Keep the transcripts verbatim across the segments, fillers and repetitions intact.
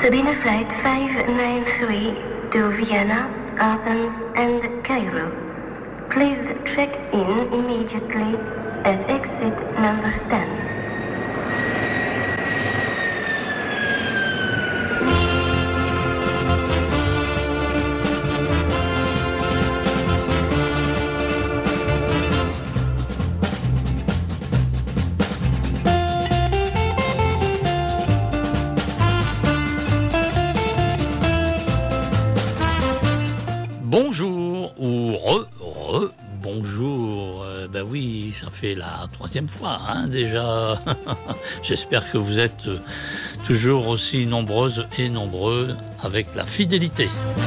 Sabina Flight five nine three to Vienna, Athens and Cairo. Please check in immediately at exit number ten. Bonjour ou re, re, bonjour. Euh, ben oui, ça fait la troisième fois hein, déjà. J'espère que vous êtes toujours aussi nombreuses et nombreux avec la fidélité.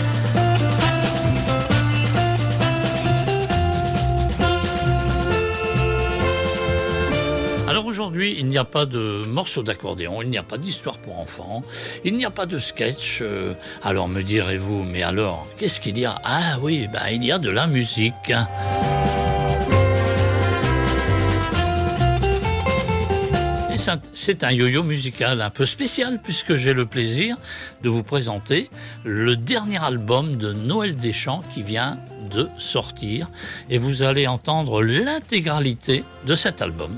Alors aujourd'hui, il n'y a pas de morceau d'accordéon, il n'y a pas d'histoire pour enfants, il n'y a pas de sketch. Euh, alors me direz-vous, mais alors, qu'est-ce qu'il y a ? Ah oui, ben, il y a de la musique. Et c'est un yo-yo musical un peu spécial puisque j'ai le plaisir de vous présenter le dernier album de Noël Deschamps qui vient de sortir et vous allez entendre l'intégralité de cet album.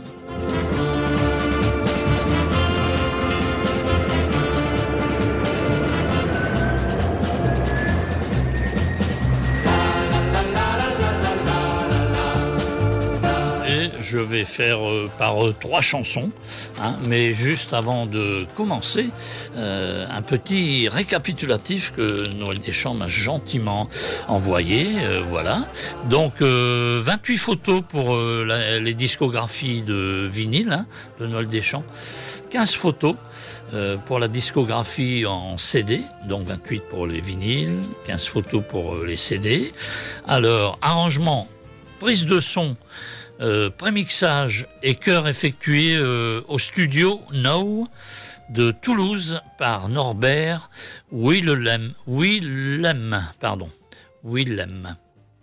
Je vais faire euh, par euh, trois chansons, hein, mais juste avant de commencer, euh, un petit récapitulatif que Noël Deschamps m'a gentiment envoyé. Euh, voilà. Donc, euh, vingt-huit photos pour euh, la, les discographies de vinyle hein, de Noël Deschamps, quinze photos euh, pour la discographie en C D, donc vingt-huit pour les vinyles, quinze photos pour euh, les C D. Alors, arrangement, prise de son, Euh, prémixage et chœur effectué euh, au studio Now de Toulouse par Norbert Willem. Willem, pardon. Willem.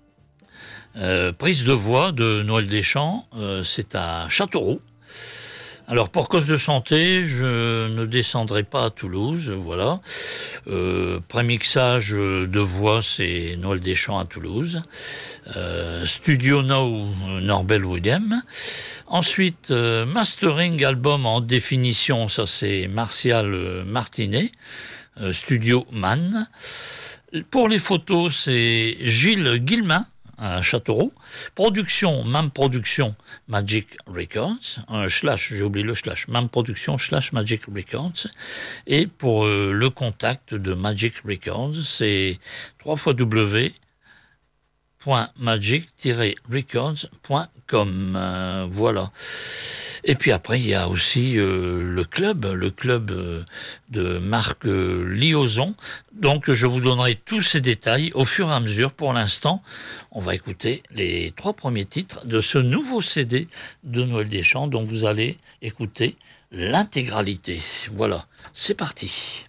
Euh, prise de voix de Noël Deschamps, euh, c'est à Châteauroux. Alors, pour cause de santé, je ne descendrai pas à Toulouse, voilà. Euh, prémixage de voix, c'est Noël Deschamps à Toulouse. Euh, Studio Now, Norbert William. Ensuite, euh, mastering album en définition, ça c'est Martial Martinet, euh, Studio Man. Pour les photos, c'est Gilles Guillemin à Châteauroux. Production, M A M Production, Magic Records. Un slash, j'ai oublié le slash. M A M Production, slash Magic Records. Et pour euh, le contact de Magic Records, c'est w w w point magic tiret records point com. Euh, voilà. Et puis après, il y a aussi euh, le club, le club euh, de Marc euh, Liozon. Donc, je vous donnerai tous ces détails au fur et à mesure. Pour l'instant, on va écouter les trois premiers titres de ce nouveau C D de Noël Deschamps, dont vous allez écouter l'intégralité. Voilà, c'est parti.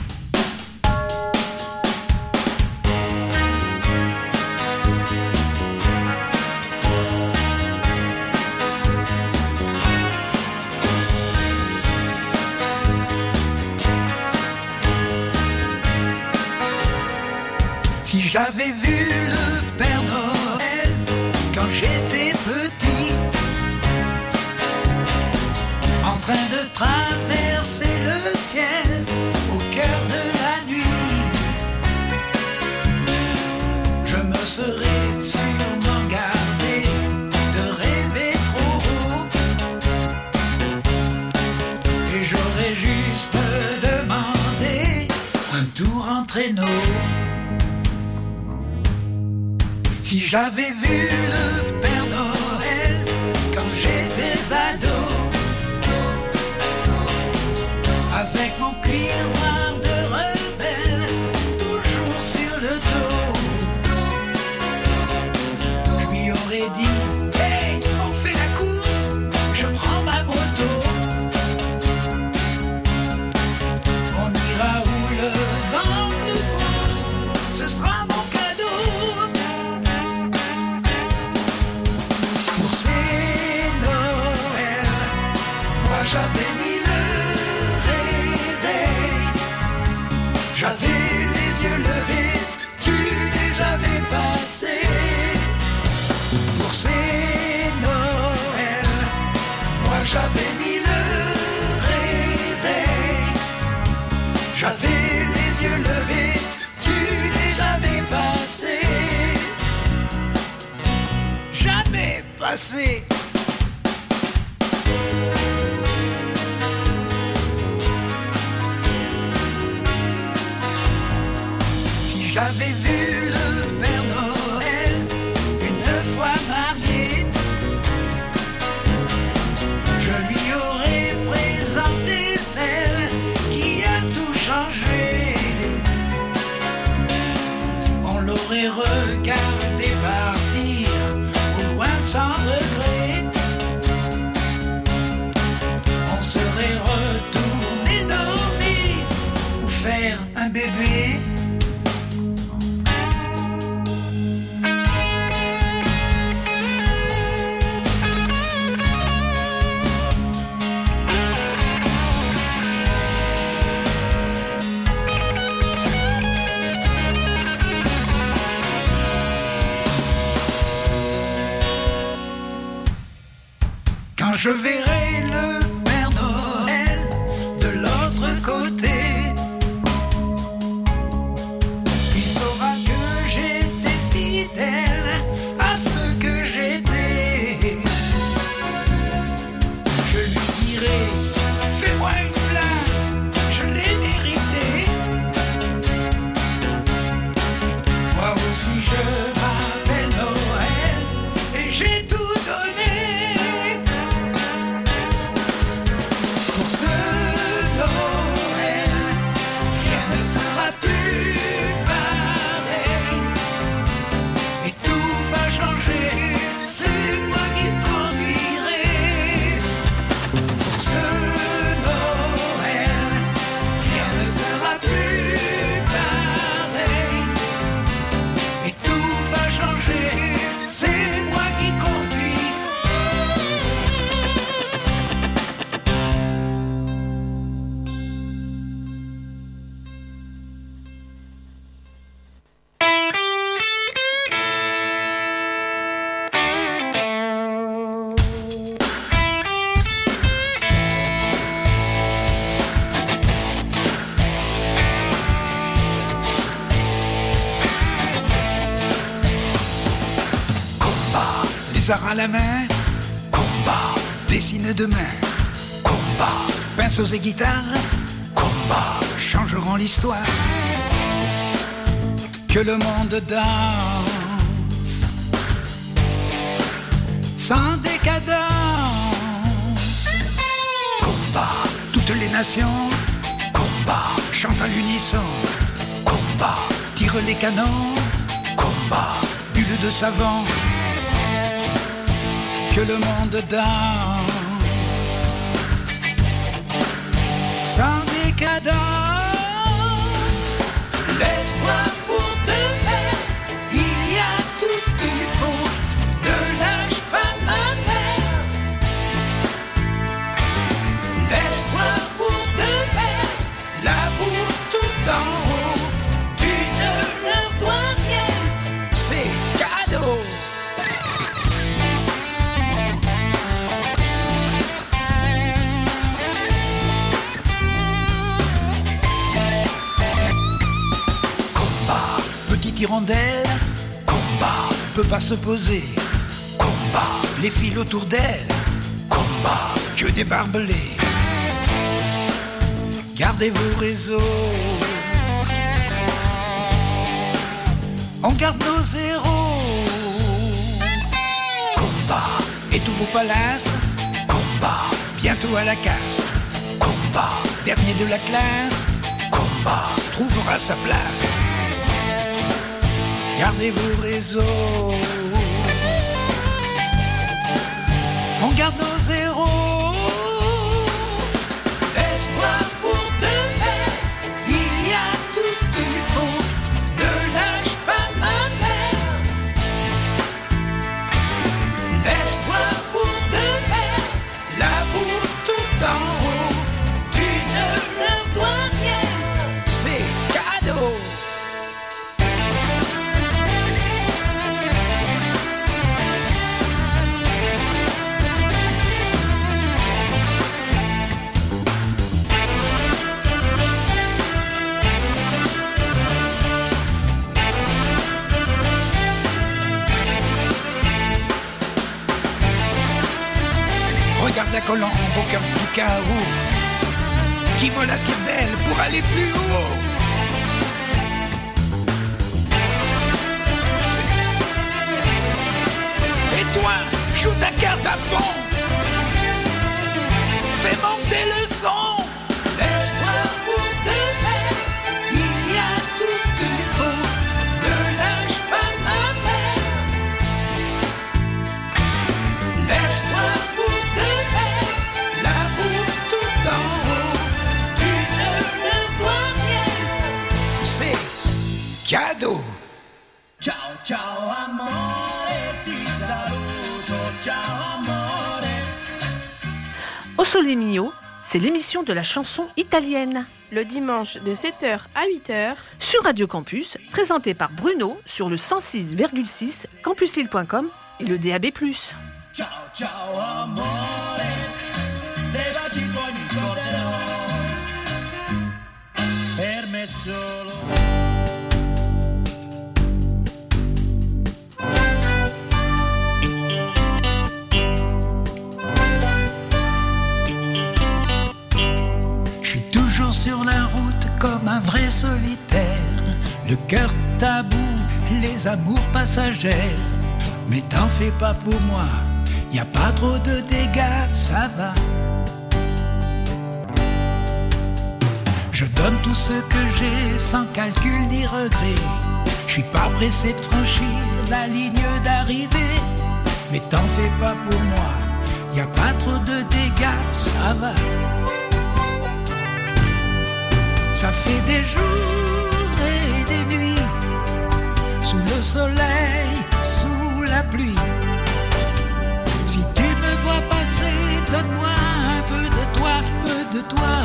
Si j'avais vu le Père Noël quand j'étais petit, en train de traverser le ciel au cœur de la nuit, je me serais sûrement gardé de rêver trop haut et j'aurais juste demandé un tour en traîneau. Si j'avais vu le Père Noël quand j'étais ado, avec mon cuir noir de rebelle toujours sur le dos, je lui aurais dit hey, on fait la course, je prends ma moto, on ira où le vent nous pousse, ce sera mon j'avais mis le réveil J'avais mis le réveil, j'avais les yeux levés, tu n'es jamais passé, jamais passé. Si j'avais vu le Père Noël une fois marié, je lui aurais présenté celle qui a tout changé. On l'aurait regardé partir au loin sans regret. On serait retourné dormir ou faire un bébé. Je verrai le Père Noël de l'autre côté. Il saura que j'étais fidèle à ce que j'étais. Je lui dirai, fais-moi une place, je l'ai mérité. Moi aussi je m'appelle Noël et j'ai tout donné. À la main, combat, dessine de main, combat, pinceaux et guitares, combat, changeront l'histoire. Que le monde danse, sans décadence. Combat, toutes les nations, combat, chantent à l'unisson, combat, tire les canons, combat, bulle de savon. Que le monde danse sans décadence. L'espoir pour demain, il y a tout ce qu'il faut. Ne lâche pas ma mère. L'espoir pour demain, l'amour tout en haut. Tu ne leur dois rien, c'est cadeau. Hirondelle, combat, peut pas se poser, combat, les fils autour d'elle, combat, que des barbelés. Gardez vos réseaux, on garde nos zéros. Combat, et tous vos palaces, combat, bientôt à la casse. Combat, dernier de la classe, combat, trouvera sa place. Gardez vos réseaux, on garde nos zéros. L'espoir pour demain, il y a tout ce qu'il faut. Ne lâche pas ma mère. L'espoir pour demain, l'amour tout en haut. Tu ne leur dois rien, c'est cadeau. Regarde la colombe au cœur du chaos qui vole à tire d'aile pour aller plus haut. Et toi, joue ta carte à fond. Fais monter le son. Laisse-moi pour demain. Il y a tout ce qu'il faut. Ne lâche pas ma main. Laisse-moi pour demain. L'amour tout en haut. Tu ne le vois rien. C'est cadeau. Ciao, ciao, amore, ti saluto, ciao, amore. Au Sole Mio, c'est l'émission de la chanson italienne. Le dimanche de sept heures à huit heures. Sur Radio Campus, présenté par Bruno sur le cent six virgule six campuslille point com et le D A B plus. Ciao, ciao, amore, dei baci poi mi scorderò. Per me solo. Sur la route comme un vrai solitaire, le cœur tabou, les amours passagères. Mais t'en fais pas pour moi, y a pas trop de dégâts, ça va. Je donne tout ce que j'ai sans calcul ni regret. Je suis pas pressé de franchir la ligne d'arrivée. Mais t'en fais pas pour moi, y a pas trop de dégâts, ça va. Ça fait des jours et des nuits, sous le soleil, sous la pluie. Si tu me vois passer, donne-moi un peu de toi, peu de toi.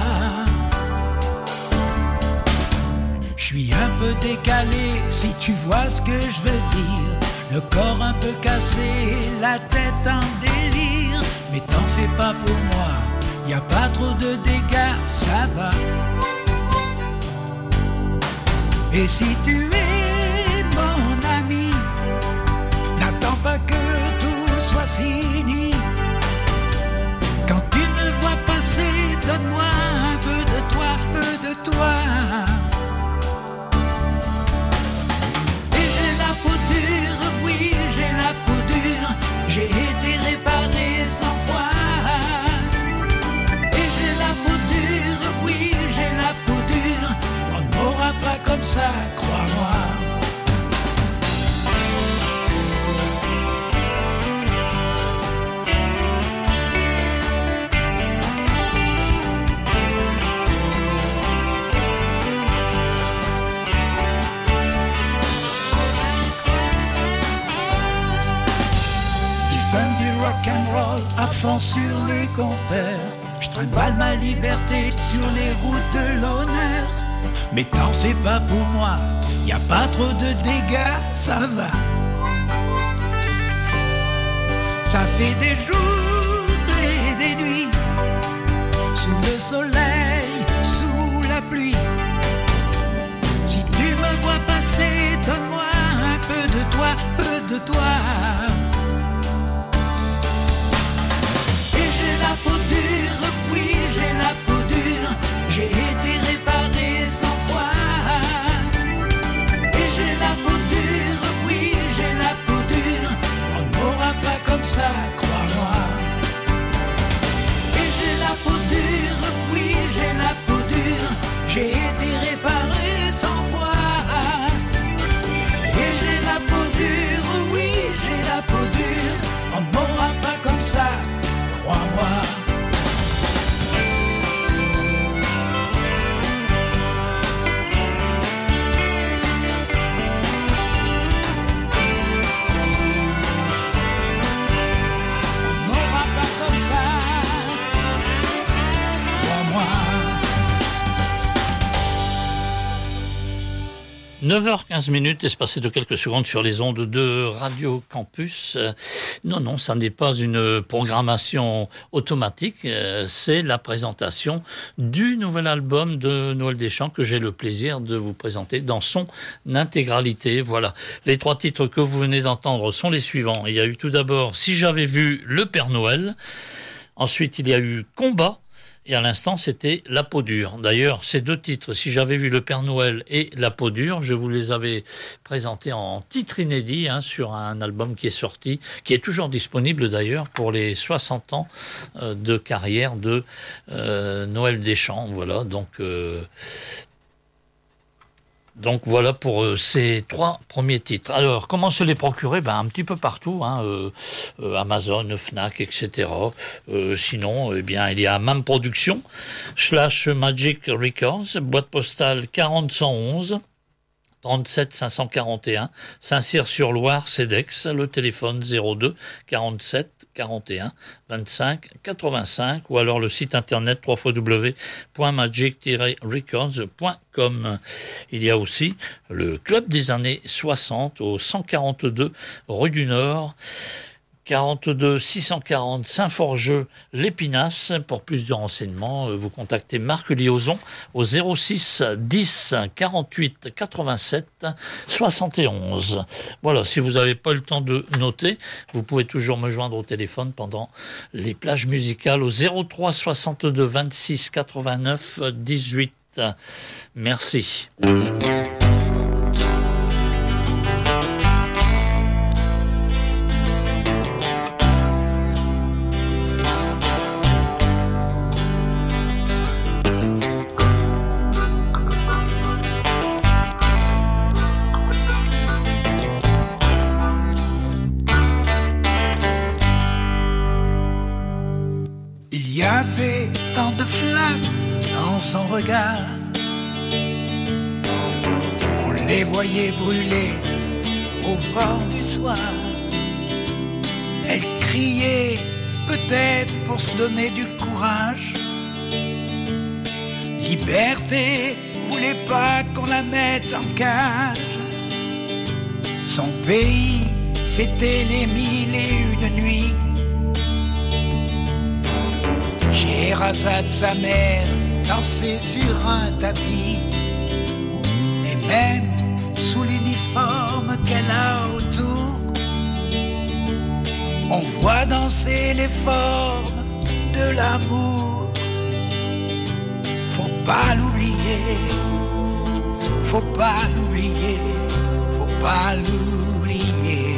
Je suis un peu décalé, si tu vois ce que je veux dire. Le corps un peu cassé, la tête en délire. Mais t'en fais pas pour moi, y a pas trop de dégâts, ça va. Et si tu es mon ami, n'attends pas que tout soit fini. Quand tu me vois passer, donne-moi un peu de toi, peu de toi. Et j'ai la peau dure, oui, j'ai la peau dure. J'ai été réparé cent fois. Et j'ai la peau dure, oui, j'ai la peau dure. On ne m'aura pas comme ça, crois-moi. Ils font du rock'n'roll à fond sur les compteurs. Je trimballe ma liberté sur les routes de l'honneur. Mais t'en fais pas pour moi, y a pas trop de dégâts, ça va. Ça fait des jours et des nuits, sous le soleil, sous la pluie. Si tu me vois passer, donne-moi un peu de toi, peu de toi. Et j'ai la peau dure, oui, j'ai la peau dure. J'ai été réparé cent fois. Et j'ai la peau dure, oui, j'ai la peau dure. On ne m'aura pas comme ça, crois-moi. Et j'ai la peau dure, oui, j'ai la peau dure. J'ai été réparé cent fois. Et j'ai la peau dure, oui, j'ai la peau dure. On ne m'aura pas comme ça, crois-moi. neuf heures quinze minutes, espacé de quelques secondes sur les ondes de Radio Campus. Non, non, ça n'est pas une programmation automatique, c'est la présentation du nouvel album de Noël Deschamps que j'ai le plaisir de vous présenter dans son intégralité. Voilà, les trois titres que vous venez d'entendre sont les suivants. Il y a eu tout d'abord « Si j'avais vu le Père Noël », Ensuite, il y a eu Combat. Et à l'instant, c'était La peau dure. D'ailleurs, ces deux titres, si j'avais vu Le Père Noël et La peau dure, je vous les avais présentés en titre inédit hein, sur un album qui est sorti, qui est toujours disponible d'ailleurs pour les soixante ans euh, de carrière de euh, Noël Deschamps. Voilà, donc... Euh, Donc voilà pour euh, ces trois premiers titres. Alors, comment se les procurer? Ben, un petit peu partout, hein, euh, euh, Amazon, Fnac, et cetera. Euh, sinon, eh bien, il y a Mam Productions, slash Magic Records, boîte postale quarante cent onze, trente-sept cinq cent quarante et un, Saint-Cyr-sur-Loire, Cedex, le téléphone zéro deux quarante-sept quarante et un vingt-cinq quatre-vingt-cinq, ou alors le site internet w w w point magic tiret records point com. Il y a aussi le Club des années soixante au cent quarante-deux rue du Nord, quarante-deux six cent quarante Saint-Forgeux l'Épinasse. Pour plus de renseignements, vous contactez Marc Liozon au zéro six dix quarante-huit quatre-vingt-sept soixante et onze. Voilà, si vous n'avez pas le temps de noter, vous pouvez toujours me joindre au téléphone pendant les plages musicales au zéro trois soixante-deux vingt-six quatre-vingt-neuf dix-huit. Merci. Il y avait tant de flammes dans son regard. On les voyait brûler au vent du soir. Elle criait peut-être pour se donner du courage. Liberté, voulait pas qu'on la mette en cage. Son pays, c'était les mille et une nuits. Scheherazade, sa mère, dansait sur un tapis. Et même sous l'uniforme qu'elle a autour, on voit danser les formes de l'amour. Faut pas l'oublier, faut pas l'oublier, faut pas l'oublier.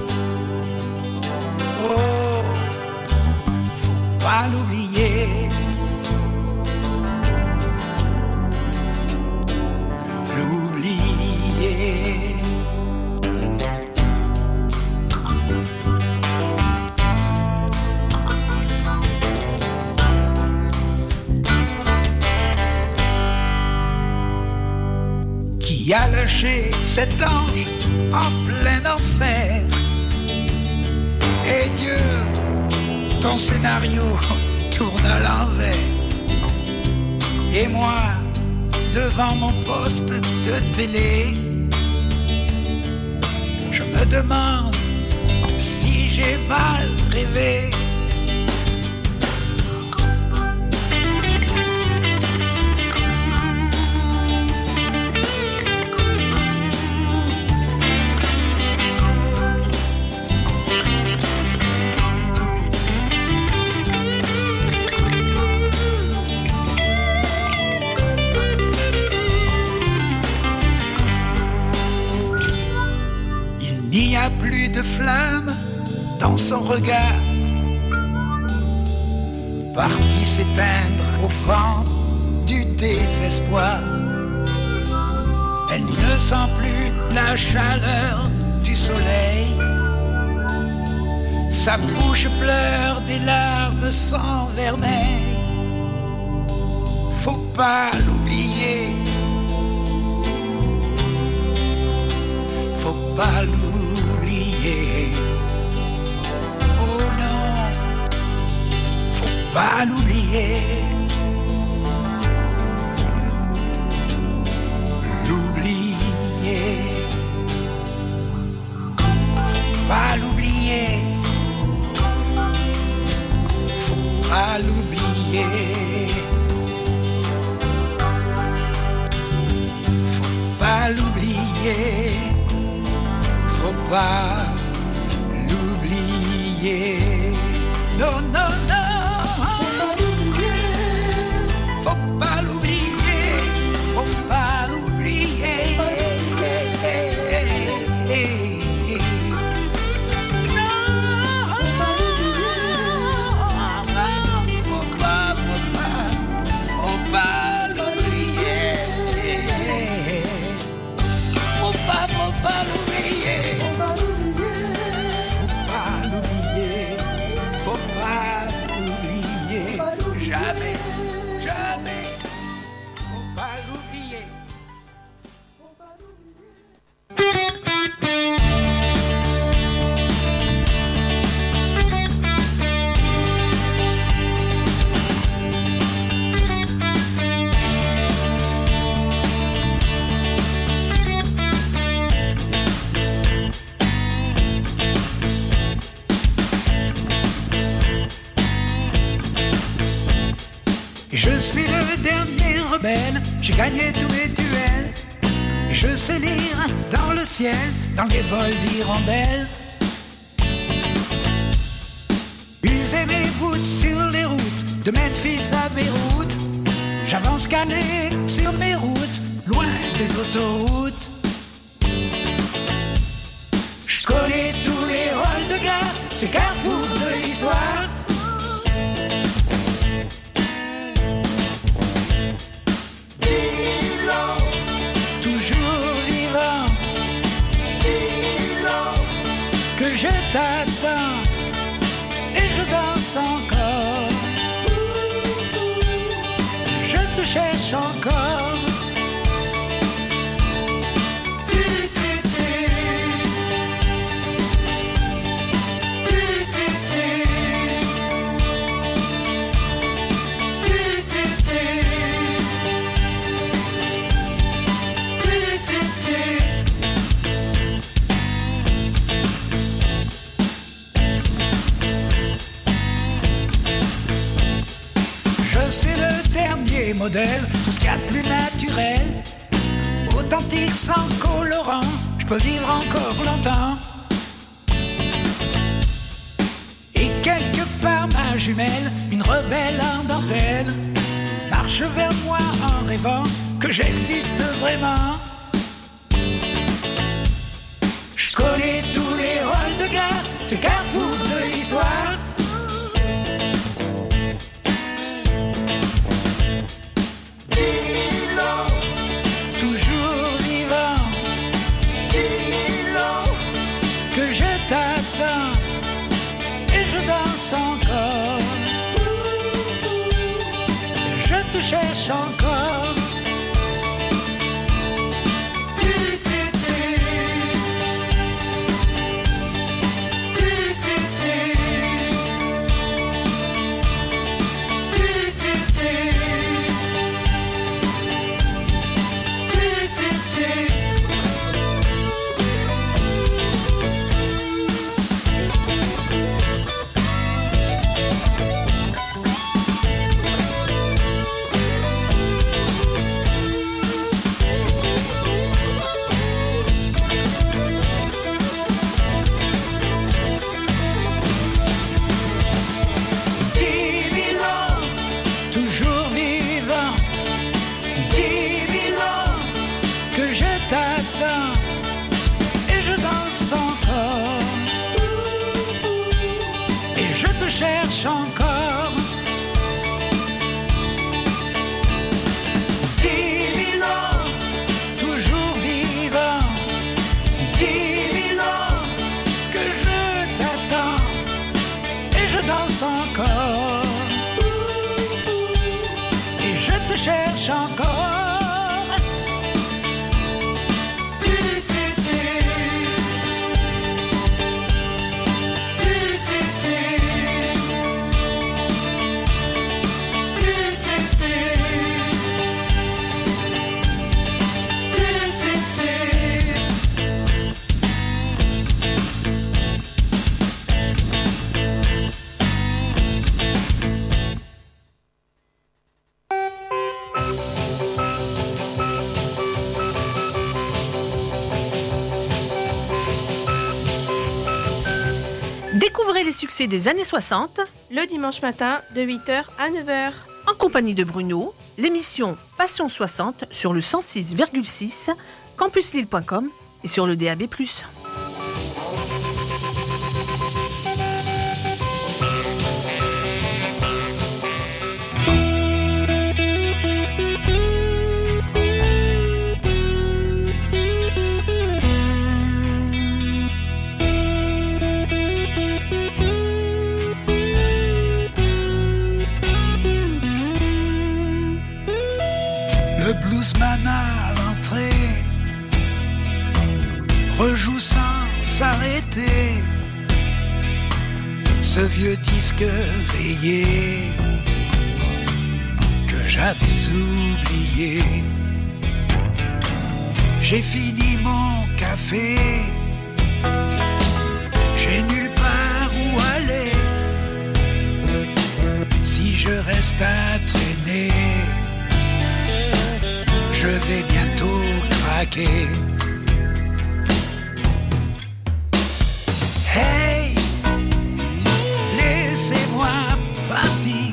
Oh, faut pas l'oublier. L'oublier. Qui a lâché cet ange en plein enfer? Et Dieu, ton scénario tourne à l'envers. Et moi, devant mon poste de télé, je me demande si j'ai mal rêvé. Il n'y a plus de flamme dans son regard, parti s'éteindre au vent du désespoir. Elle ne sent plus la chaleur du soleil. Sa bouche pleure des larmes sans vermeil. Faut pas l'oublier, faut pas l'oublier. Oh non, faut pas l'oublier. L'oublier, faut pas l'oublier. Faut pas l'oublier. Faut pas l'oublier. Faut pas l'oublier. Non, non, non. jamais, jamais, faut pas l'oublier. Je suis le dernier rebelle, j'ai gagné tous mes duels. Et je sais lire dans le ciel, dans les vols d'hirondelles. User mes boots sur les routes, de Memphis à Beyrouth. J'avance calé sur mes routes, loin des autoroutes. Je connais tous les rôles de gare, c'est carrefour de l'histoire. Je t'attends et je danse encore. Je te cherche encore. Je suis le dernier modèle, tout ce qu'il y a de plus naturel. Authentique sans colorant, je peux vivre encore longtemps. Et quelque part ma jumelle, une rebelle en dentelle, marche vers moi en rêvant que j'existe vraiment. Je connais tous les rôles de gare, c'est carrefour de l'histoire. T'attends et je danse encore. Je te cherche encore. Cherche encore. Dix mille ans, toujours vivant. Dix mille ans que je t'attends et je danse encore. Et je te cherche encore. Découvrez les succès des années soixante le dimanche matin de huit heures à neuf heures. en compagnie de Bruno, l'émission Passion soixante sur le cent six virgule six, campus lille point com et sur le D A B plus. Le bluesman à l'entrée rejoue sans s'arrêter ce vieux disque rayé que j'avais oublié. J'ai fini mon café, j'ai nulle part où aller. Si je reste à traîner, je vais bientôt craquer. Hey, laissez-moi partir,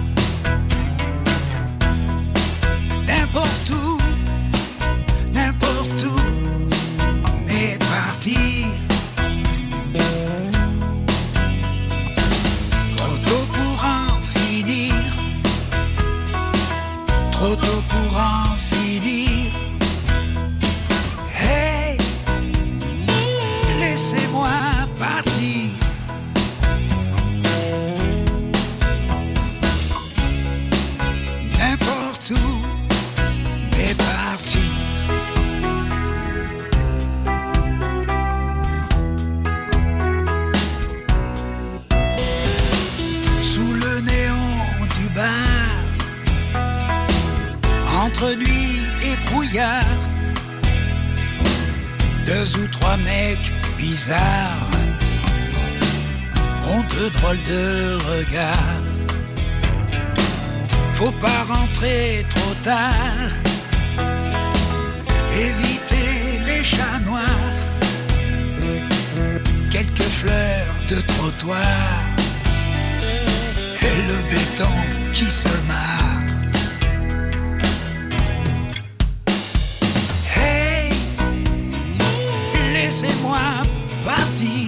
n'importe où, n'importe où, mais partir. Trop tôt pour en finir, trop tôt pour en finir. Hey, laissez-moi partir. N'importe où, mais partir. Sous le néon du bar, entre nuit et brouillard, deux ou trois mecs bizarres ont de drôles de regards. Faut pas rentrer trop tard, éviter les chats noirs, quelques fleurs de trottoir et le béton qui se marre. Hey, laissez-moi partir.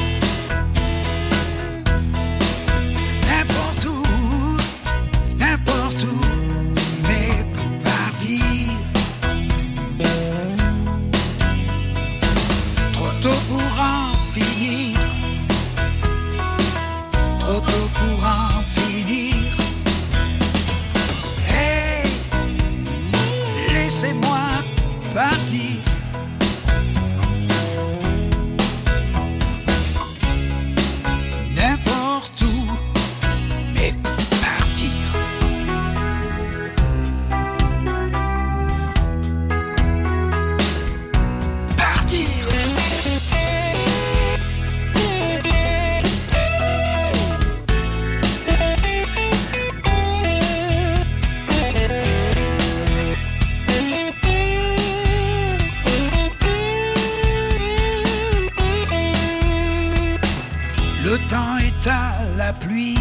N'importe où, n'importe où, mais partir. Trop tôt pour en finir, trop tôt pour en finir. Hey, laissez-moi partir. N'importe où, mais partir. Partir. Le temps est à la pluie,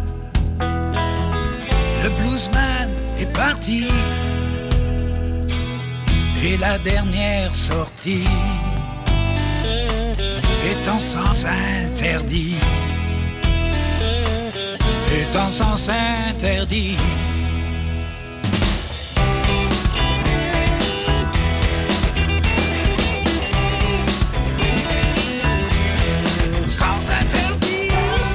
le bluesman est parti, et la dernière sortie est en sens interdit, est en sens interdit. Sens interdit.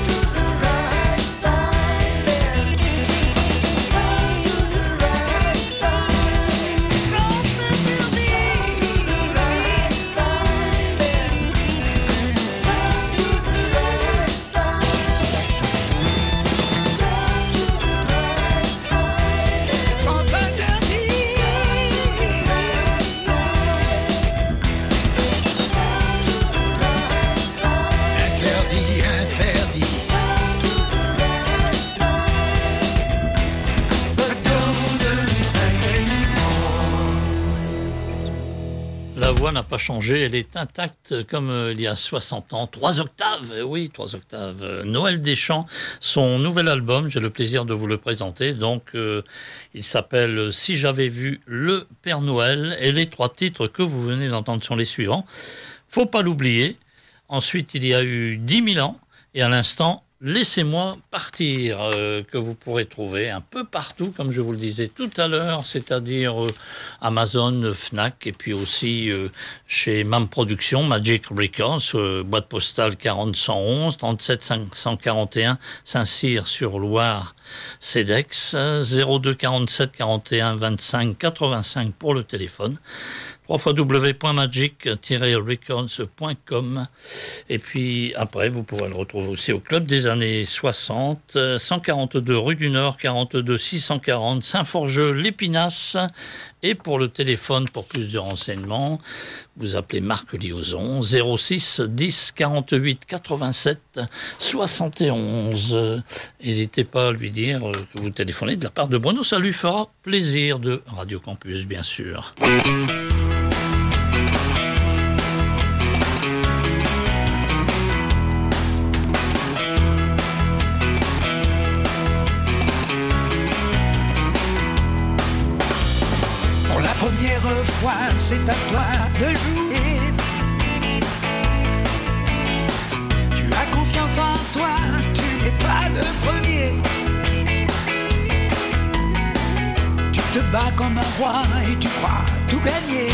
La voix n'a pas changé, elle est intacte comme euh, il y a soixante ans. Trois octaves, euh, oui, trois octaves. Euh, Noël Deschamps, son nouvel album, j'ai le plaisir de vous le présenter. Donc, euh, il s'appelle « Si j'avais vu le Père Noël » et les trois titres que vous venez d'entendre sont les suivants. Faut pas l'oublier. Ensuite, il y a eu dix mille ans et à l'instant, Laissez-moi partir, euh, que vous pourrez trouver un peu partout, comme je vous le disais tout à l'heure, c'est-à-dire euh, Amazon, Fnac, et puis aussi euh, chez M A M Productions, Magic Records, euh, boîte postale quarante cent onze, trente-sept cinq cent quarante et un, Saint-Cyr-sur-Loire, Cedex, zéro deux quarante-sept quarante et un vingt-cinq quatre-vingt-cinq pour le téléphone. w w w point magic tiret records point com. Et puis après, vous pourrez le retrouver aussi au Club des années soixante, cent quarante-deux rue du Nord, quarante-deux six cent quarante, Saint-Forgeux-l'Épinasse. Et pour le téléphone, pour plus de renseignements, vous appelez Marc Liozon, zéro six dix quarante-huit quatre-vingt-sept soixante et onze. N'hésitez pas à lui dire que vous téléphonez de la part de Bruno, ça lui fera plaisir, de Radio Campus, bien sûr. Première fois, c'est à toi de jouer. Tu as confiance en toi, tu n'es pas le premier. Tu te bats comme un roi et tu crois tout gagner.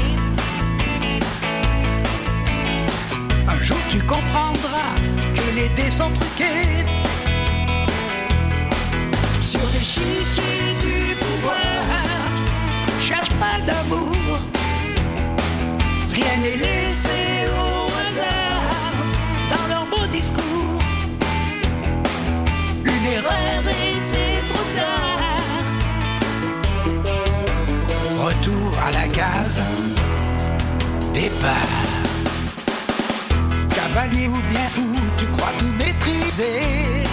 Un jour tu comprendras que les dés sont truqués. Sur l'échiquier du pouvoir, cherche pas d'amour, rien n'est laissé au hasard dans leurs beaux discours. Une erreur et c'est trop tard. Retour à la case départ. Cavalier ou bien fou, tu crois tout maîtriser.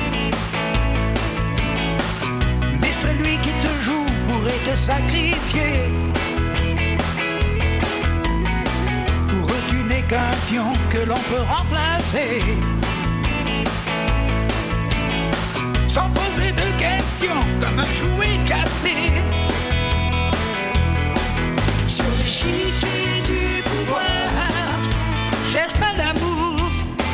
Mais celui qui te joue pourrait te sacrifier. Pour eux tu n'es qu'un pion que l'on peut remplacer. Sans poser de questions, comme un jouet cassé. Sur l'échiquier du pouvoir, cherche pas d'amour,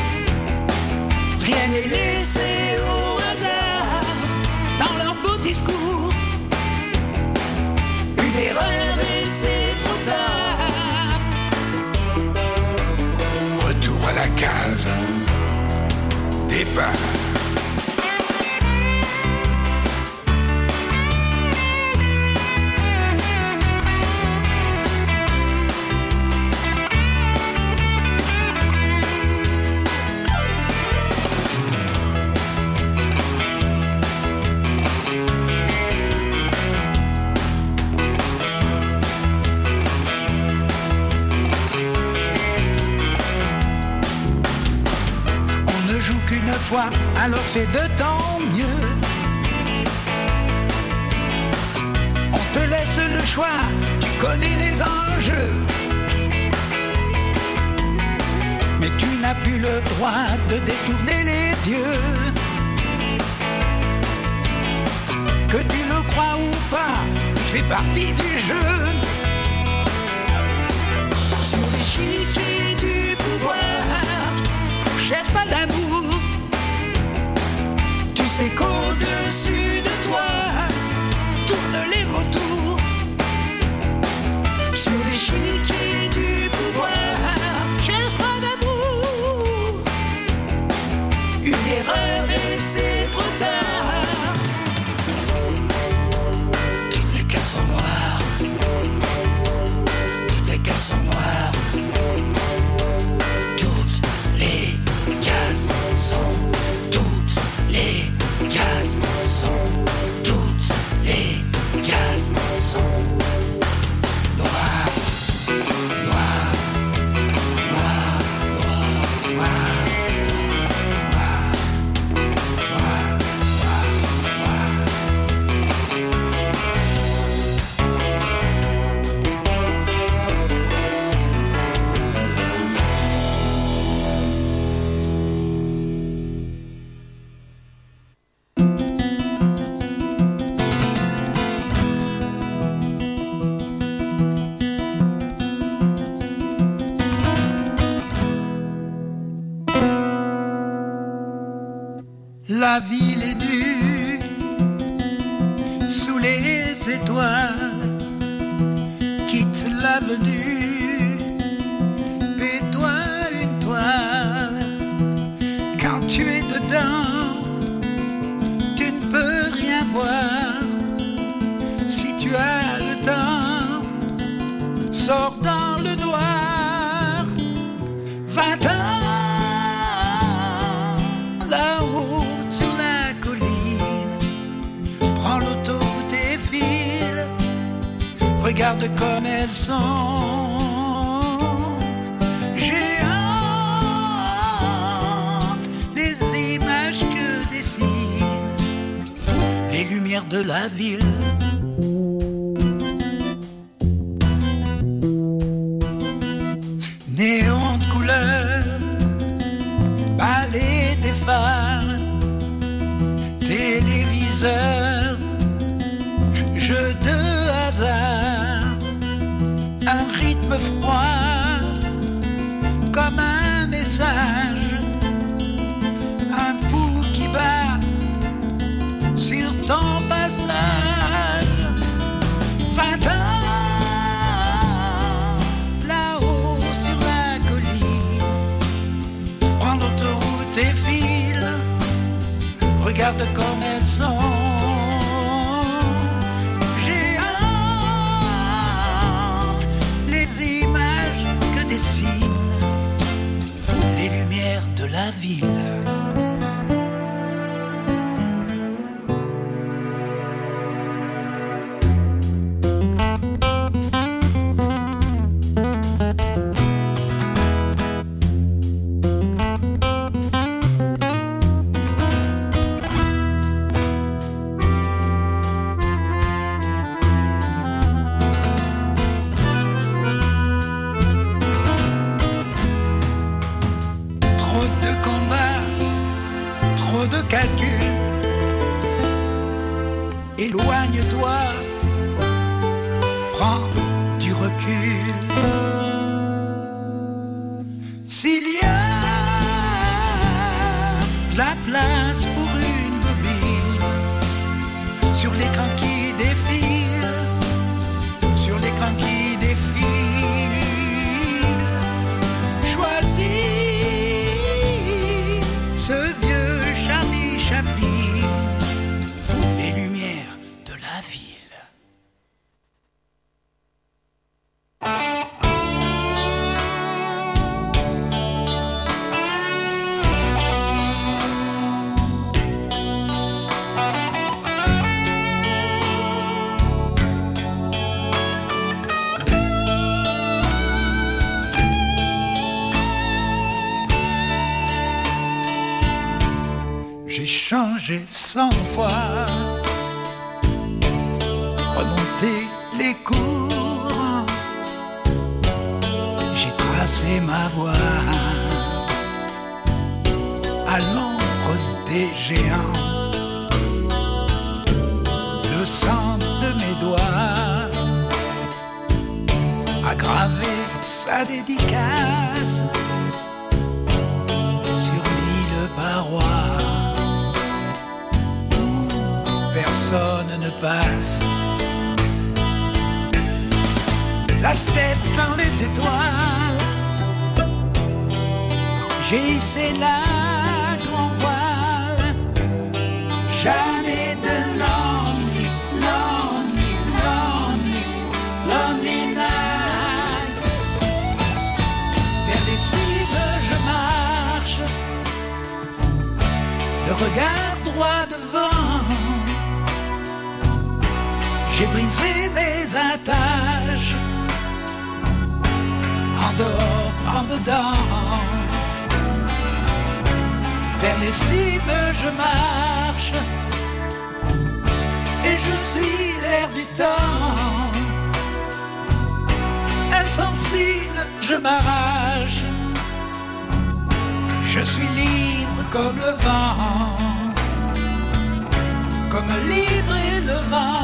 rien n'est laissé au hasard dans leur beau discours. Une erreur et c'est trop tard. Retour à la case départ. Fois, alors fais de ton mieux. On te laisse le choix, tu connais les enjeux. Mais tu n'as plus le droit de détourner les yeux. Que tu le crois ou pas, tu fais partie du jeu. Sur l'échiquier du pouvoir, cherche pas d'amour. Tu sais qu'au-dessus de toi tournent les vautours. Sur l'échiquier du pouvoir, cherche pas d'amour. Une erreur et c'est trop tard. Toutes les cases sont noires. Toutes les cases sont noires. Toutes les cases sont. Les cases sont les étoiles, quitte l'avenue, paie-toi une toile. Quand tu es dedans, tu ne peux rien voir. Si tu as le temps, sors dans le noir. Vingt ans, là-haut sur la colline, prends l'autoroute et file. Regarde comme elles sont géantes, les images que dessinent les lumières de la ville. Néon de couleur, balai des phares, téléviseur, jeu de hasard, un rythme froid comme un message, un pouls qui bat sur ton passage. Vingt ans, là-haut sur la colline, prends l'autoroute et file. Regarde comme elles sont géantes, les images que dessinent les lumières de la ville. Éloigne-toi, prends du recul. S'il y a de la place pour une bobine sur l'écran qui défile, sur l'écran qui défile, choisis ce vieux Charlie Chaplin, les lumières de la ville. J'ai changé cent fois, remonté les cours, j'ai tracé ma voie à l'ombre des géants. Le sang de mes doigts a gravé sa dédicace sur mille parois. Personne ne passe, la tête dans les étoiles, j'ai hissé la grand voile. Jamais de lonely, lonely, lonely, lonely night. Vers les cibles je marche, le regard droit devant. J'ai brisé mes attaches, en dehors, en dedans. Vers les cimes je marche, et je suis l'air du temps. Insensible, je m'arrache, je suis libre comme le vent, comme libre est le vent.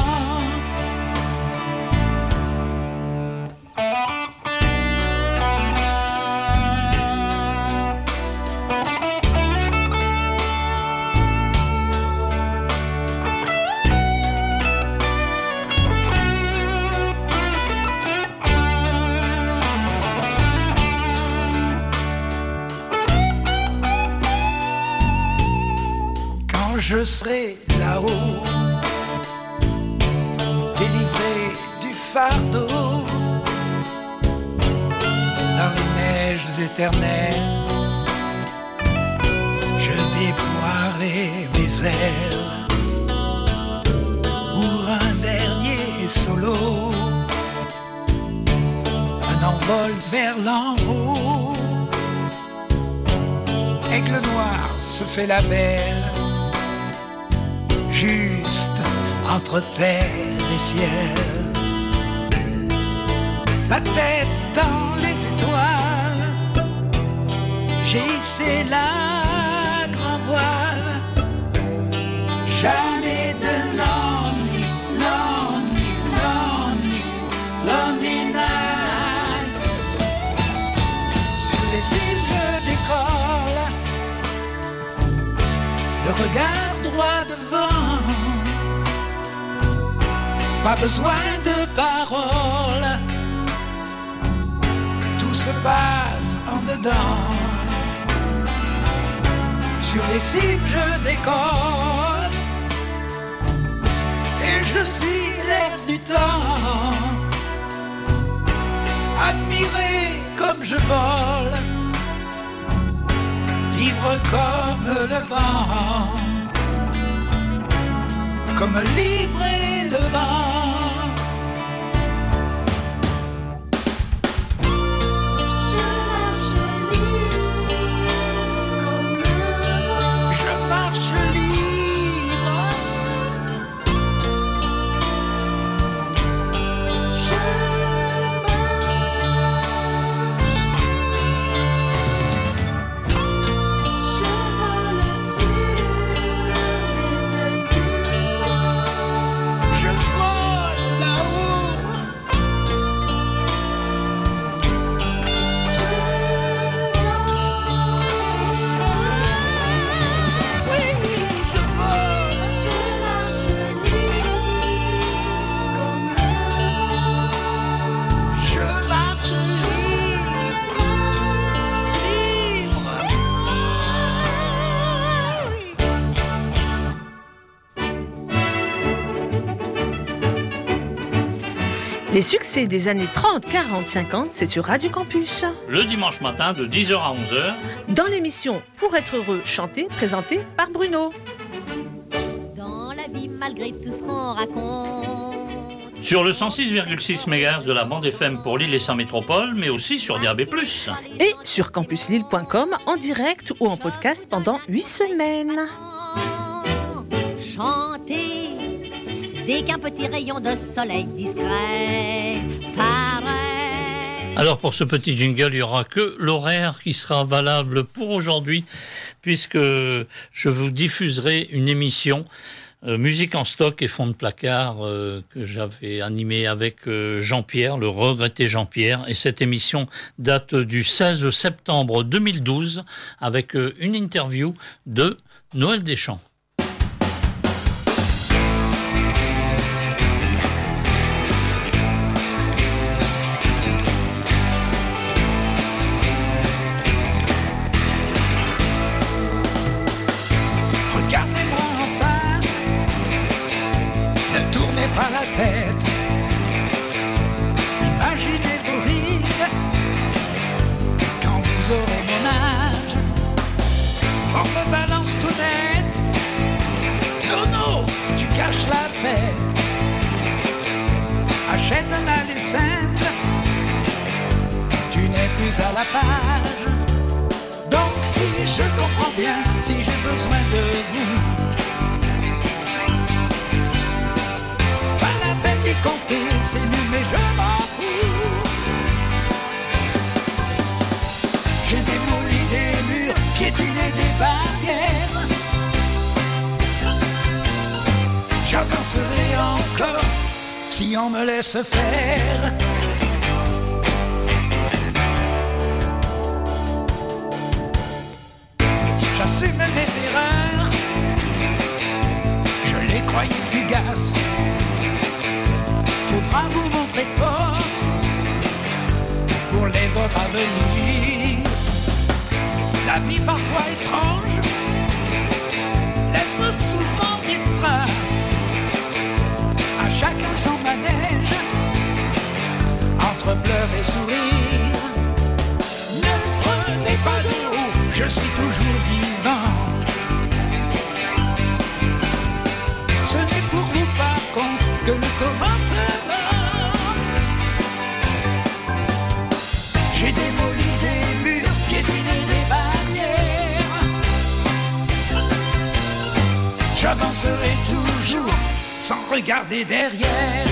je serai là-haut, délivré du fardeau, dans les neiges éternelles, je déploierai mes ailes pour un dernier solo, un envol vers l'en haut. Aigle noir se fait la belle, juste entre terre et ciel, la tête dans les étoiles, j'ai hissé la grand voile, jamais de lonely, lonely, lonely, lonely night. Sur les îles je décolle, le regard droit devant, pas besoin de paroles, tout se passe en dedans. Sur les cimes je décolle et je suis l'air du temps, admiré comme je vole, libre comme le vent, comme libre est le vent. Les succès des années trente, quarante, cinquante, c'est sur Radio Campus. Le dimanche matin de dix heures à onze heures. Dans l'émission Pour être heureux, chanté, présentée par Bruno. Dans la vie, malgré tout ce qu'on raconte. Sur le cent six virgule six mégahertz de la bande F M pour l'île et sa métropole, mais aussi sur D A B plus. Et sur campus lille point com en direct ou en podcast pendant huit semaines. Chanter dès qu'un petit rayon de soleil discret paraît. Alors pour ce petit jingle, il n'y aura que l'horaire qui sera valable pour aujourd'hui, puisque je vous diffuserai une émission euh, musique en stock et fond de placard euh, que j'avais animée avec euh, Jean-Pierre, le regretté Jean-Pierre. Et cette émission date du seize septembre deux mille douze avec euh, une interview de Noël Deschamps. Imaginez vos rides quand vous aurez mon âge. On me balance tout net. Nono, tu caches la fête. Achète un aller simple. Tu n'es plus à la page. Donc si je comprends bien, si j'ai besoin de vous, compter, c'est nul mais je m'en fous. J'ai démoli des murs, piétiné des barrières. J'avancerai encore si on me laisse faire. J'assume mes erreurs, je les croyais fugaces. Faudra vous montrer fort pour les vôtres à venir. La vie parfois étrange laisse souffrir fleurs et sourires. Ne prenez pas de haut, je suis toujours vivant. Ce n'est pour vous par contre que le commencement. J'ai démoli des murs, piétiné des barrières. J'avancerai toujours sans regarder derrière.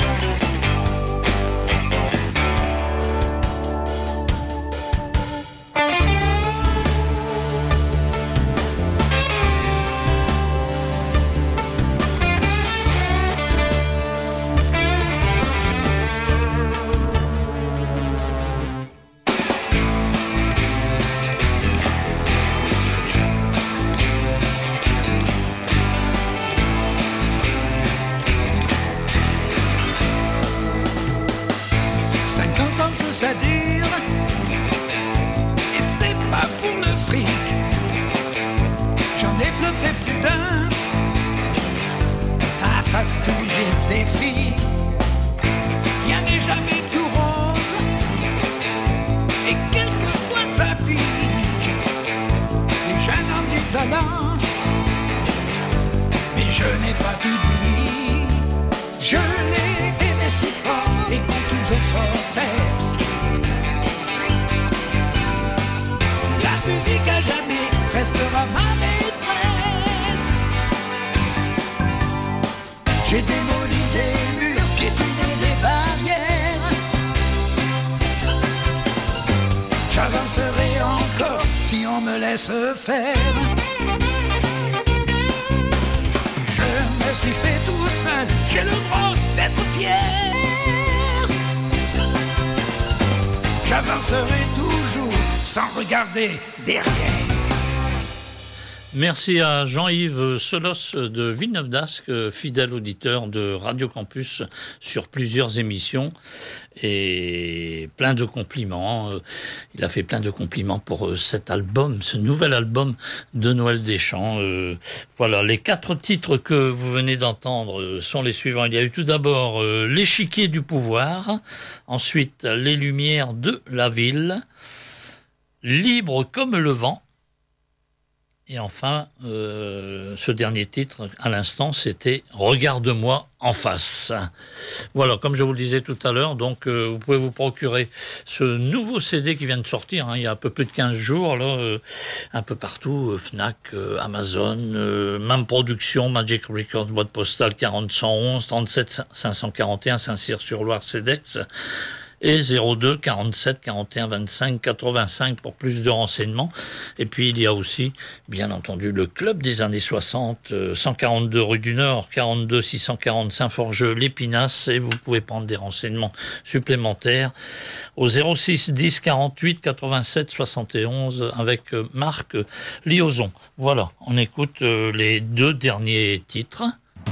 Ça dure, et c'est pas pour le fric. J'en ai bluffé plus d'un face à tous les défis. Rien n'est jamais tout rose, et quelquefois ça pique. Les jeunes ont du talent, mais je n'ai pas tout dit. Je l'ai aimé si fort et conquis au forceps. La musique à jamais restera ma maîtresse. J'ai démoli des murs, piétiné des barrières. J'avancerai encore si on me laisse faire. Je me suis fait tout seul, j'ai le droit d'être fier. J'avancerai toujours sans regarder derrière. Merci à Jean-Yves Solos de Villeneuve d'Ascq, fidèle auditeur de Radio Campus sur plusieurs émissions et plein de compliments. Il a fait plein de compliments pour cet album, ce nouvel album de Noël Deschamps. Voilà, les quatre titres que vous venez d'entendre sont les suivants. Il y a eu tout d'abord L'échiquier du pouvoir, ensuite Les lumières de la ville, Libre comme le vent, et enfin, euh, ce dernier titre, à l'instant, c'était « Regarde-moi en face ». Voilà, comme je vous le disais tout à l'heure, donc euh, vous pouvez vous procurer ce nouveau C D qui vient de sortir, hein, il y a un peu plus de quinze jours, là, euh, un peu partout, euh, Fnac, euh, Amazon, euh, même production, Magic Records, boîte postale quarante cent onze, trente-sept cinq cent quarante et un, Saint-Cyr-sur-Loire, Cedex, et zéro deux quarante-sept quarante et un vingt-cinq quatre-vingt-cinq pour plus de renseignements. Et puis il y a aussi, bien entendu, le club des années soixante, cent quarante-deux rue du Nord, quarante-deux six cent quarante Saint-Forgeux-l'Épinasse, et vous pouvez prendre des renseignements supplémentaires au zéro six dix quarante-huit quatre-vingt-sept soixante et onze avec Marc Liozon. Voilà, on écoute les deux derniers titres.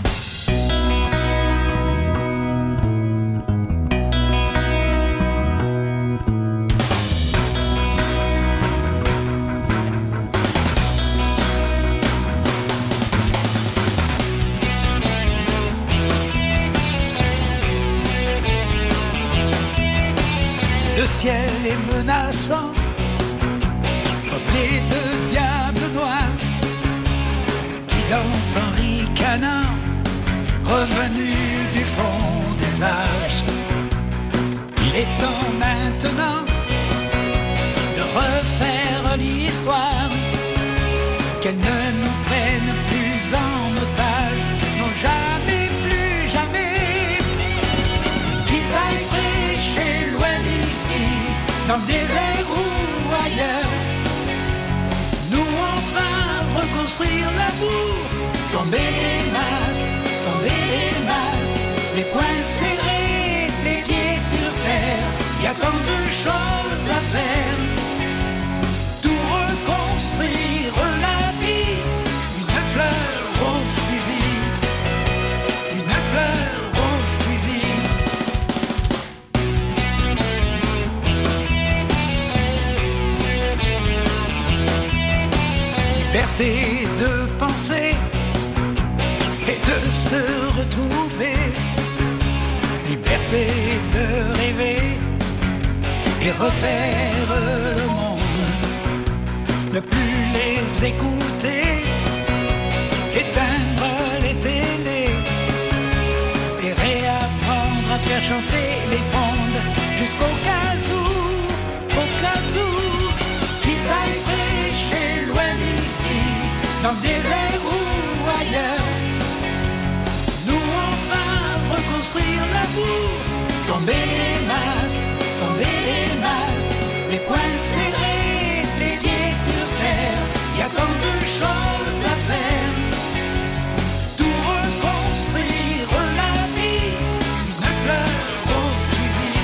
Le ciel est menaçant, peuplé de diables noirs qui dansent en ricanant, revenus du fond des âges. Il est temps maintenant de refaire l'histoire, qu'elle ne nous prenne plus en otage, non jamais, plus jamais, qu'ils aillent prêcher loin d'ici, dans le désert ou ailleurs. Nous on va reconstruire l'amour, tomber les masques, tomber les masques, les poings serrés, les pieds sur terre. Il y a tant de choses à faire, tout reconstruire la vie, une fleur au fusil, une fleur au fusil. Liberté de penser et de se retrouver, liberté de rêver et refaire le monde. Ne plus les écouter, éteindre les télés et réapprendre à faire chanter les frondes jusqu'au cas où, au cas où qu'ils aillent prêcher loin d'ici, dans le désert ou ailleurs. Nous on va reconstruire l'amour, tomber les masques, tomber les masques, les poings serrés, les pieds sur terre. Y a tant de choses à faire. Tout reconstruire la vie, une fleur au fusil.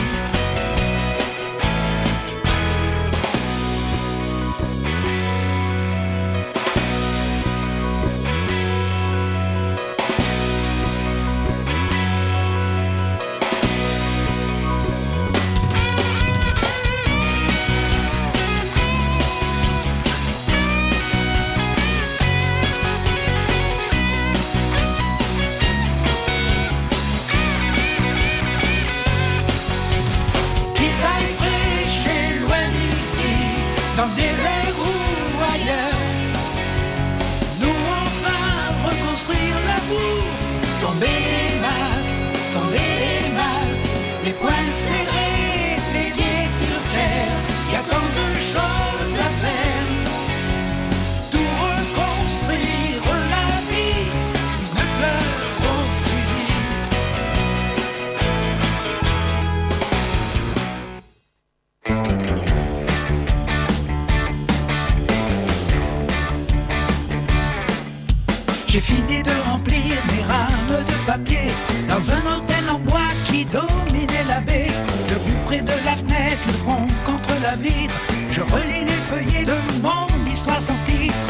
Qu'ils aillent prêcher loin d'ici, dans le désert ou ailleurs. Nous on va reconstruire l'amour, tomber les masques, tomber les masques, les poings serrés, les pieds sur terre. Y a tant de choses à faire. Tout reconstruire la vie, une fleur au fusil. J'ai fini de remplir mes rames de papier dans un hôtel en bois qui dominait la baie. De plus près de la fenêtre, le front contre la vitre, je relis les feuillets de mon histoire sans titre.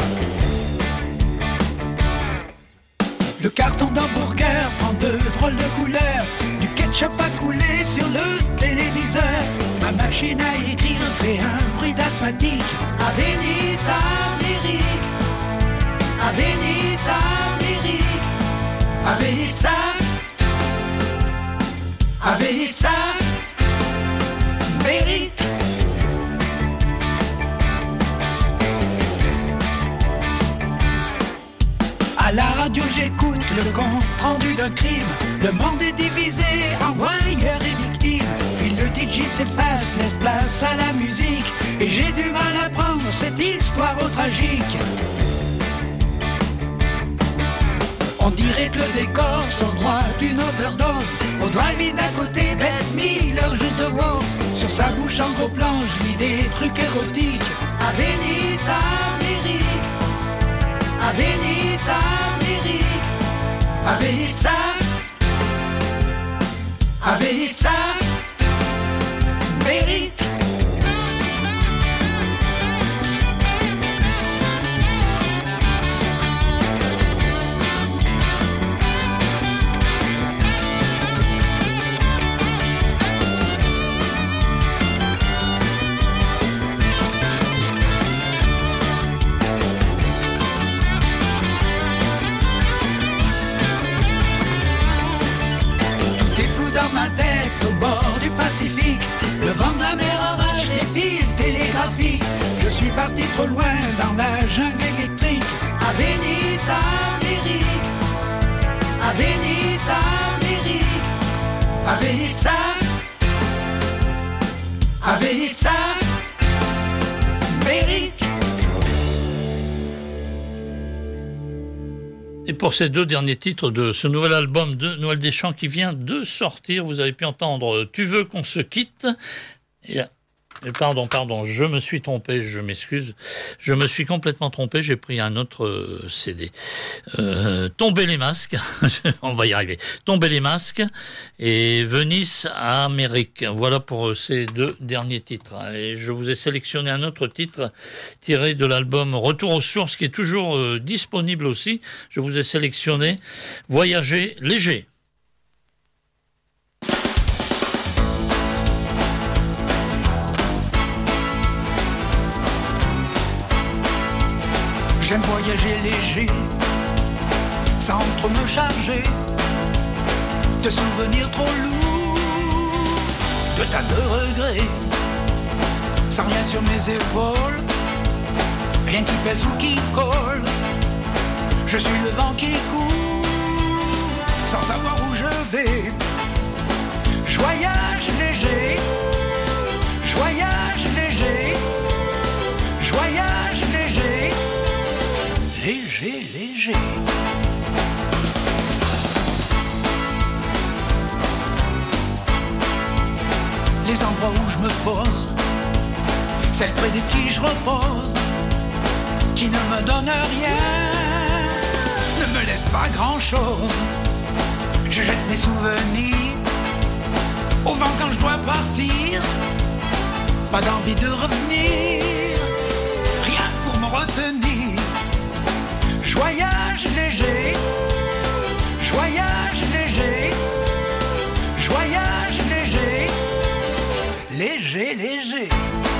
Le carton d'hamburger prend deux drôles de couleurs, du ketchup à couler sur le téléviseur. Ma machine à écrire fait un bruit d'asthmatique. À Venise, Amérique, à Venise, Amérique, à Venise, à Venise, Amérique. À la radio j'écoute le compte rendu d'un crime. Le monde est divisé en voyeurs et victimes. Puis le D J s'efface, laisse place à la musique. Et j'ai du mal à prendre cette histoire au tragique. On dirait que le décor sort droit d'une overdose. Au drive-in à côté, Bette Miller joue The Wolf. Sur sa bouche en gros plan, je lis des trucs érotiques. À Venise, Amérique, à Venise, Amérique, à Venise, à Venise, Amérique. Dans ma tête, au bord du Pacifique, le vent de la mer arrache les fils télégraphiques. Je suis parti trop loin dans la jungle électrique. À Venise, Amérique, à Venise, Amérique, à Venise, à Venise, Amérique. Et pour ces deux derniers titres de ce nouvel album de Noël Deschamps qui vient de sortir, vous avez pu entendre « Tu veux qu'on se quitte » et, et pardon, pardon, je me suis trompé, je m'excuse, je me suis complètement trompé, j'ai pris un autre euh, C D. Euh, Tomber les masques, on va y arriver. Tomber les masques et Venise à Amérique. Voilà pour ces deux derniers titres. Et je vous ai sélectionné un autre titre tiré de l'album Retour aux sources qui est toujours euh, disponible aussi. Je vous ai sélectionné Voyager léger. J'aime voyager léger, sans trop me charger de souvenirs trop lourds, de tas de regrets sans rien sur mes épaules, rien qui pèse ou qui colle. Je suis le vent qui court, sans savoir où je vais. Je voyage léger, je voyage léger, je voyage léger, léger, léger. Les endroits où je me pose, celles près de qui je repose, qui ne me donnent rien, ne me laissent pas grand-chose. Je jette mes souvenirs au vent quand je dois partir, pas d'envie de revenir, rien pour me retenir. Je voyage léger, je voyage léger, je voyage léger, léger, léger.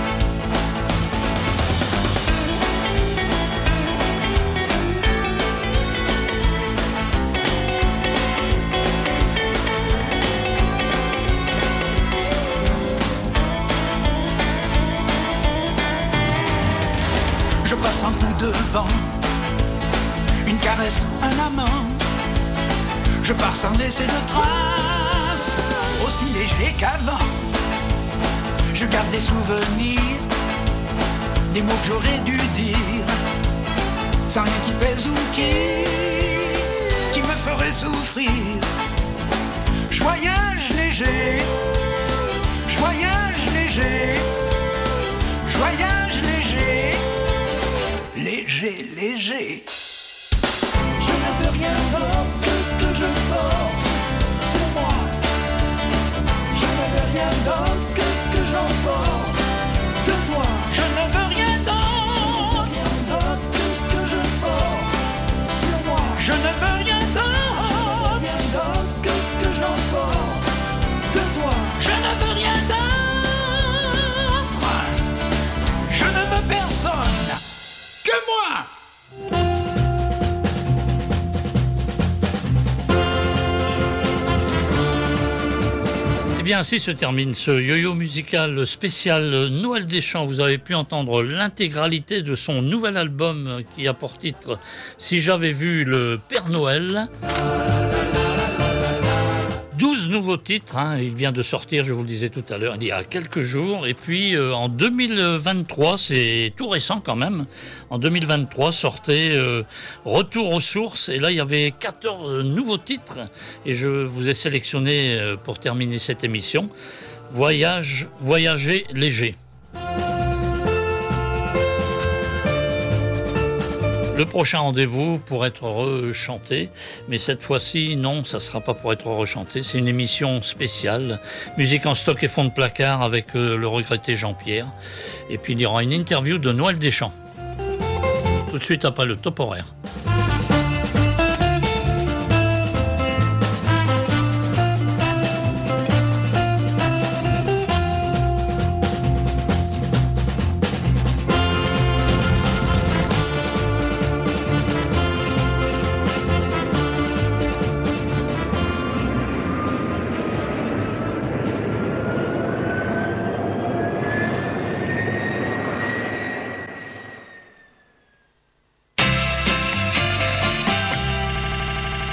Je passe un coup de vent, une caresse, un amant. Je pars sans laisser de traces, aussi léger qu'avant. Je garde des souvenirs, des mots que j'aurais dû dire, sans rien qui pèse ou qui, qui me ferait souffrir. Je voyage léger, je voyage léger, je voyage léger, léger, léger. Je ne veux rien d'autre que ce que je porte sur moi. Je ne veux rien d'autre que ce que j'emporte de toi. Je ne veux rien d'autre, Rien d'autre que ce que je porte sur moi. je ne veux rien d'autre, Rien d'autre que ce que j'emporte de toi. je ne veux rien d'autre, je ne veux personne que moi. Eh bien, ainsi se termine ce yo-yo musical spécial Noël Deschamps. Vous avez pu entendre l'intégralité de son nouvel album qui a pour titre « Si j'avais vu le Père Noël ». douze nouveaux titres, hein. Il vient de sortir, je vous le disais tout à l'heure, il y a quelques jours. Et puis euh, en deux mille vingt-trois, c'est tout récent quand même, en deux mille vingt-trois sortait euh, Retour aux sources. Et là, il y avait quatorze nouveaux titres. Et je vous ai sélectionné euh, pour terminer cette émission, Voyage, Voyager léger. Le prochain rendez-vous pour être rechanté, mais cette fois-ci, non, ça ne sera pas pour être rechanté. C'est une émission spéciale, musique en stock et fond de placard avec euh, le regretté Jean-Pierre. Et puis il y aura une interview de Noël Deschamps. Tout de suite après le top horaire.